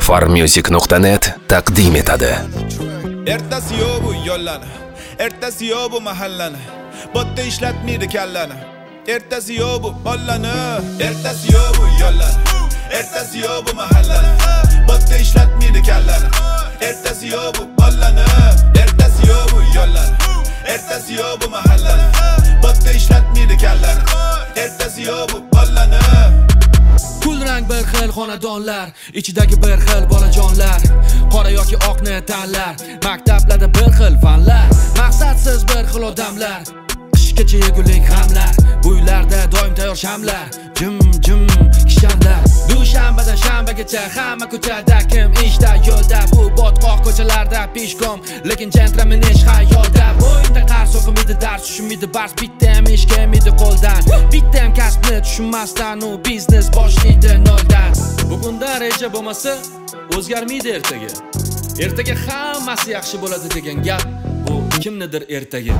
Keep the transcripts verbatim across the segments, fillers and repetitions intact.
farmusic nuqta net taqdim etadi. Ertasi yo'q bu yo'llarni, ertasi yo'q bu mahallani, botta ishlatmaydi kallani. Ertasi yo'q bu bollani, ertasi yo'q bu yo'llarni, ertasi yo'q bu mahallani, botta ishlatmaydi kallani. Ertasi yo'q bu bollani, ertasi yo'q bu yo'llarni, ertasi yo'q bu mahallani, botta ishlatmaydi kallani. Ertasi yo'q bu bollani. Kul rang bir xil xonadonlar, ichidagi bir xil bolajonlar, qora yoki oqni tanlar, maktablarda bir xil fanlar, maqsadsiz bir xil odamlar, qishgacha yegulik g'amlar, bu uylarda doim tayyor shamlar, jim jim kishanlar. Dushanbadan shanbagacha hamma ko'chada, kim ishda yo'lda, bu botqoq ko'chalarda peshkom, lekin gentleman ish hayotda. Bo'yinda qar so'qimidi, dars tushunmaydi, bars bittam ish kelmaydi qo'ldan, bittam kasbni tushunmasdan u biznes boshlaydi noldan. Bugundan reja bo'lmasa o'zgarmaydi ertaga, ertaga hammasi yaxshi bo'ladi degan gap bu kimnidir ertaga.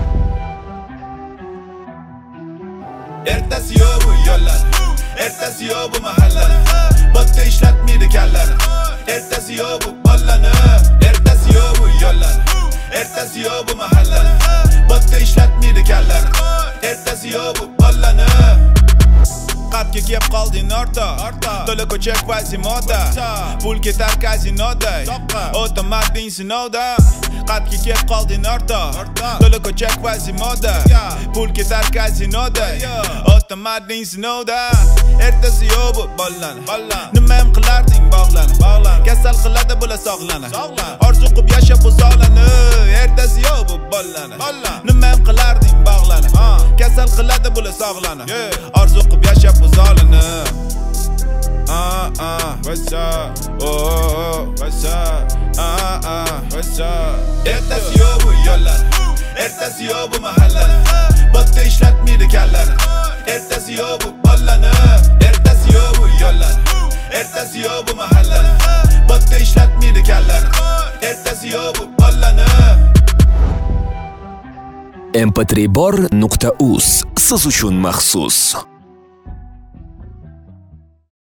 Ertasi yo'q bu yo'llar, ertasi yo'q bu mahallani, botta ishlatmaydi kallani. Ertasi yo'q bu bollani, ertasi yo'q bu yo'llar, ertasi yo'q bu mahallani, botta ishlatmaydi kallani. Ertasi yo'q bu bollani. Qatga kelib qolding orta, to'la ko'cha kvazimoda, pul ketar kazinoda, o'tamading sinovda. Qatga kelib qolding orta, to'la ko'cha kvazimoda, pul ketar kazinoda, o'tamading sinovda. Ertasi yo'q bu bollani, nima ham qilarding bog'lani, kasal qiladi bular sog'lani, orzu qilib yashab o'zolani. Ertasi yo'q bu bollani, nima ham qilarding bog'lani, kasal qiladi bular sog'lani, orzu qilib yashab o'zolani. Ah ah, what's up? Oh oh, what's up? Ah ah, what's up? Ertasi yo'q bu yo'llar, ertasi yo'q bu mahallani, botta ishlatmaydi kallani. Ertasi yo'q bu bollani, ertasi yo'q bu yo'llar, ertasi yo'q bu mahallani, botta ishlatmaydi kallani. Ertasi yo'q bu bollani. em p tri bor nuqta uz siz uchun maxsus.